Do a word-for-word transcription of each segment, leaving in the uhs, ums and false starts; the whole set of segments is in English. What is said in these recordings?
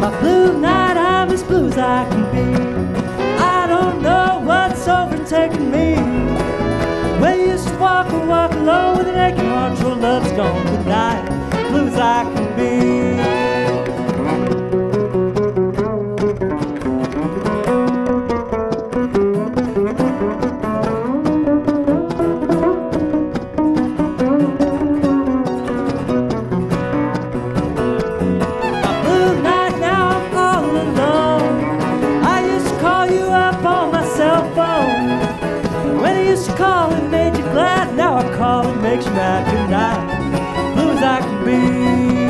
A blue night, I'm as blue as I can be. I don't know what's overtaking me. Well, you used to walk and walk alone with an aching heart. Your love's gone tonight, blue as I can be. Makes you mad tonight, blue as I can be.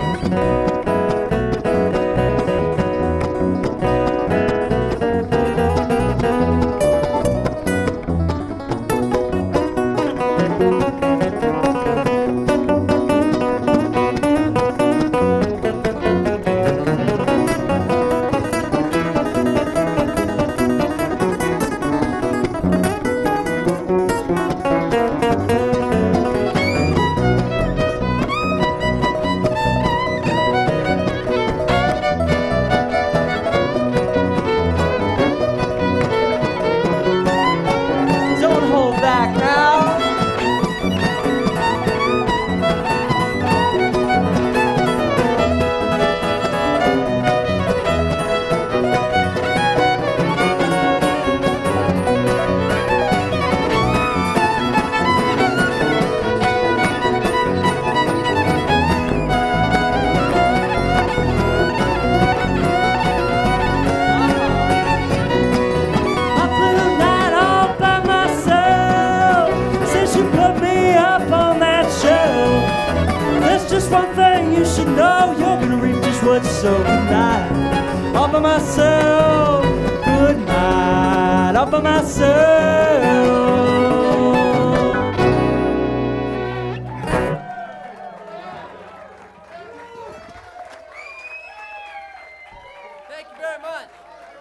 One thing you should know, you're gonna reap just what you sow tonight. All by myself, good night, all by myself. Thank you very much.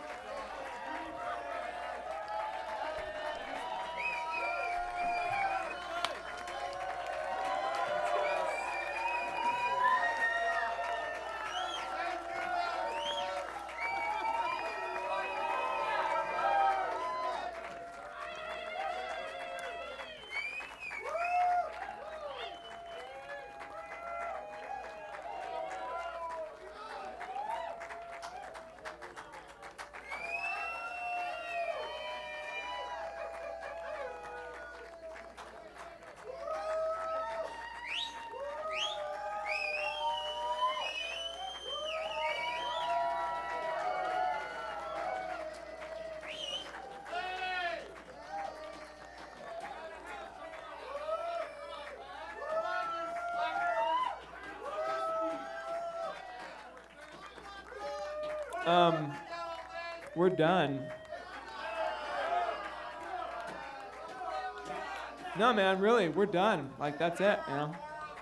Um, we're done. No, man, really, we're done. Like, that's it, you know?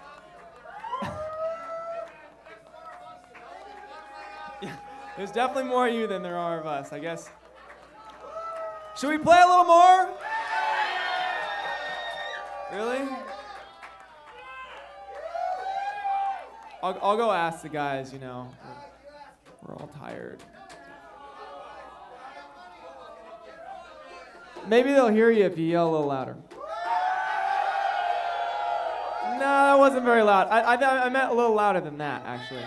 Yeah, there's definitely more of you than there are of us, I guess. Should we play a little more? Really? I'll, I'll go ask the guys, you know. We're all tired. Maybe they'll hear you if you yell a little louder. No, that wasn't very loud. I, I, I meant a little louder than that, actually.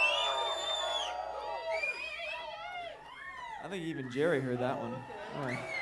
I think even Jerry heard that one. All right.